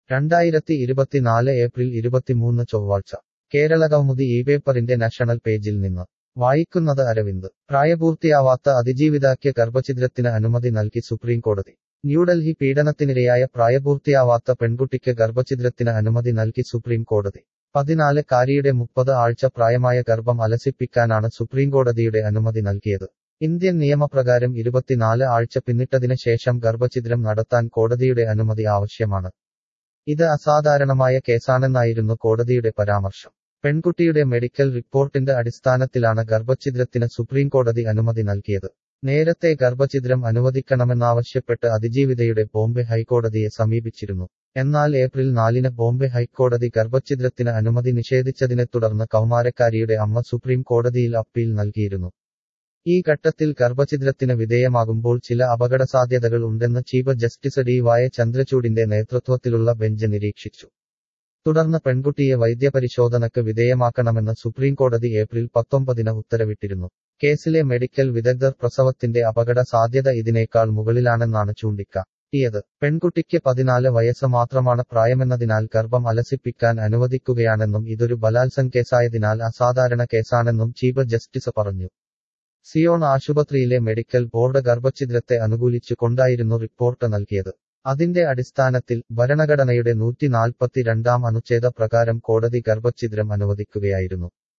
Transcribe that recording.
2024 April 23 ചൊവ്വാഴ്ച Keralakaumudi ഇപേപ്പറിന്റെ national പേജിൽ നിന്ന് വായിക്കുന്നത് അരവിന്ദ് പ്രായപൂർത്തിയാവാത്ത അതിജീവിതയ്ക്ക് ഗർഭഛിദ്രത്തിന് അനുമതി നൽകി സുപ്രീം കോടതി ന്യൂഡൽഹി പീഡനത്തിനിരയായ പ്രായപൂർത്തിയാവാത്ത പെൺകുട്ടിക്ക് ഗർഭഛിദ്രത്തിന് അനുമതി നൽകി സുപ്രീം കോടതി 14-കാരിയുടെ 30 ആഴ്ച പ്രായമായ ഗർഭം അലസിപ്പിക്കാനാണ് സുപ്രീംകോടതിയുടെ അനുമതി നൽകിയത് ഇന്ത്യൻ നിയമപ്രകാരം 24 ആഴ്ച പിന്നിട്ടതിന് ശേഷം ഗർഭഛിദ്രം നടത്താൻ കോടതിയുടെ അനുമതി ആവശ്യമാണ് ഇത് അസാധാരണമായ കേസാണെന്നായിരുന്നു കോടതിയുടെ പരാമർശം പെൺകുട്ടിയുടെ മെഡിക്കൽ റിപ്പോർട്ടിന്റെ അടിസ്ഥാനത്തിലാണ് ഗർഭഛിദ്രത്തിന് സുപ്രീംകോടതി അനുമതി നൽകിയത് നേരത്തെ ഗർഭഛിദ്രം അനുവദിക്കണമെന്നാവശ്യപ്പെട്ട് അതിജീവിതയുടെ ബോംബെ ഹൈക്കോടതിയെ സമീപിച്ചിരുന്നു എന്നാൽ ഏപ്രിൽ 4 ബോംബെ ഹൈക്കോടതി ഗർഭഛിദ്രത്തിന് അനുമതി നിഷേധിച്ചതിനെ തുടർന്ന് കൗമാരക്കാരിയുടെ അമ്മ സുപ്രീം കോടതിയിൽ അപ്പീൽ നൽകിയിരുന്നു ഈ ഘട്ടത്തിൽ ഗർഭഛിദ്രത്തിന് വിധേയമാകുമ്പോൾ ചില അപകടസാധ്യതകൾ ഉണ്ടെന്ന് ചീഫ് ജസ്റ്റിസ് DY ചന്ദ്രചൂഡിന്റെ നേതൃത്വത്തിലുള്ള ബെഞ്ച് നിരീക്ഷിച്ചു തുടർന്ന് പെൺകുട്ടിയെ വൈദ്യപരിശോധനക്ക് വിധേയമാക്കണമെന്ന് സുപ്രീംകോടതി ഏപ്രിൽ 19 ഉത്തരവിട്ടിരുന്നു കേസിലെ മെഡിക്കൽ വിദഗ്ധർ പ്രസവത്തിന്റെ അപകട സാധ്യത ഇതിനേക്കാൾ മുകളിലാണെന്നാണ് ചൂണ്ടിക്കാട്ടിയത് പെൺകുട്ടിക്ക് 14 വയസ്സ് മാത്രമാണ് പ്രായമെന്നതിനാൽ ഗർഭം അലസിപ്പിക്കാൻ അനുവദിക്കുകയാണെന്നും ഇതൊരു ബലാത്സംഗ കേസായതിനാൽ അസാധാരണ കേസാണെന്നും ചീഫ് ജസ്റ്റിസ് പറഞ്ഞു സിയോൺ ആശുപത്രിയിലെ മെഡിക്കൽ ബോർഡ് ഗർഭഛിദ്രത്തെ അനുകൂലിച്ചു കൊണ്ടായിരുന്നു റിപ്പോർട്ട് നൽകിയത് അതിന്റെ അടിസ്ഥാനത്തിൽ ഭരണഘടനയുടെ 142 അനുച്ഛേദ പ്രകാരം കോടതി ഗർഭഛിദ്രം അനുവദിക്കുകയായിരുന്നു